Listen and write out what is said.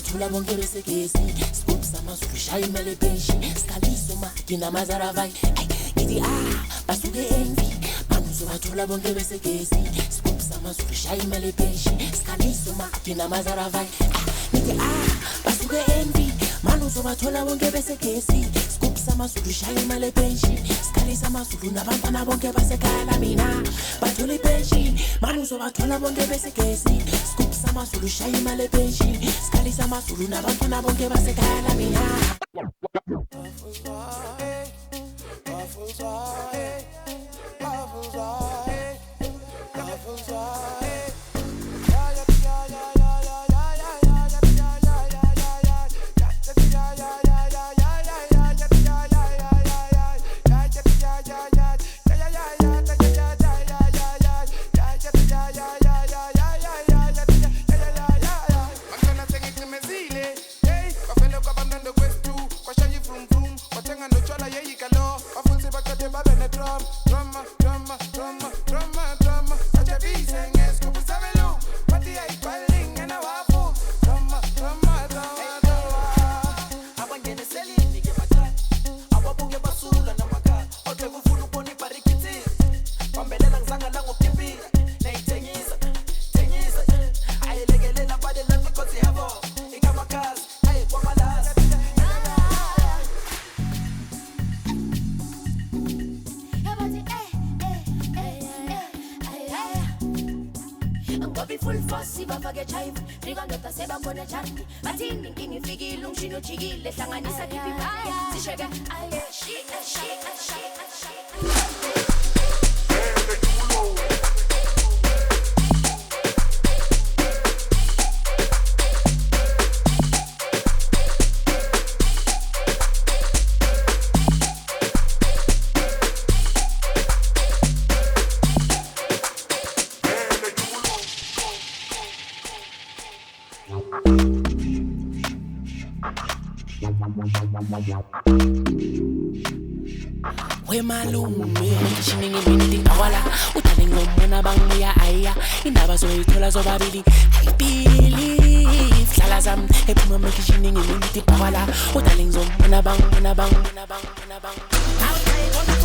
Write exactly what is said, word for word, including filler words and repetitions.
sobathula bonke besekesi scoop samazulu shaya imali penshi skaliso ma dinamazara vai ngithi ah basuke envy manu sobathula bonke besekesi scoop samazulu shaya imali penshi skaliso ma dinamazara vai ngithi ah basuke envy manu sobathula bonke besekesi scoop samazulu shaya imali penshi skalisa amazulu nabantwana bonke basekhaya mina bathula ipenshi manu sobathula bonke besekesi scoop samazulu shaya imali penshi skalisa amazulu nabantwana bonke basekhaya mina we malume shiningi binti awala uthale ngomona bangiya aya indaba zoyithola zobabili I believe hlala zam ephuma mekishiningi binti awala uthale ngomona bangona bangona bangona bang